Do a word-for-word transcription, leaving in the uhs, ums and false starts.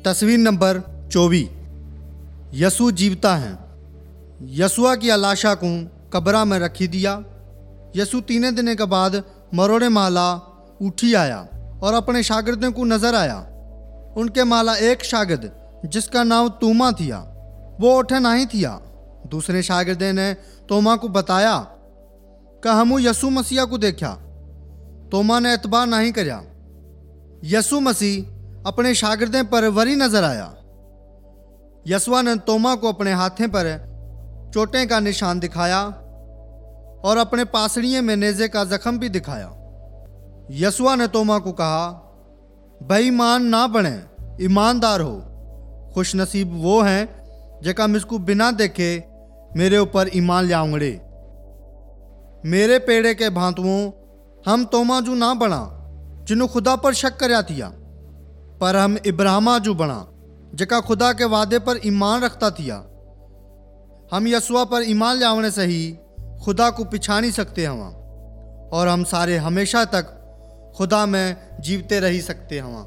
तस्वीर नंबर चौबीस। यसु जीवता हैं। यसुआ की अलाशा को कब्रा में रखी दिया। यसु तीन दिन के बाद मरोड़े माला उठी आया और अपने शागिर्दों को नजर आया। उनके माला एक शागिर्द जिसका नाम तोमा थिया वो उठे नहीं थिया। दूसरे शागिर्दे ने तोमा को बताया कि हमू यसु मसीह को देखा। तोमा ने एतबार नहीं करया। यसु मसीह अपने शागिर्दे पर वरी नजर आया। यसुआ ने तोमा को अपने हाथों पर चोटें का निशान दिखाया और अपने पासड़िए में नेज़े का जख्म भी दिखाया। यसुआ ने तोमा को कहा, बेईमान ना बने, ईमानदार हो। खुश नसीब वो हैं जेका मुझको बिना देखे मेरे ऊपर ईमान लियाओंगड़े। मेरे पेड़े के भांतुओं हम तोमा जू ना बना जिन्हों खुदा पर शक करया थिया, पर हम इब्राहिमा जू बना जेका खुदा के वादे पर ईमान रखता थिया। हम यसुआ पर ईमान लियावने से ही खुदा को पिछानी सकते हवा और हम सारे हमेशा तक खुदा में जीवते रही सकते हवा।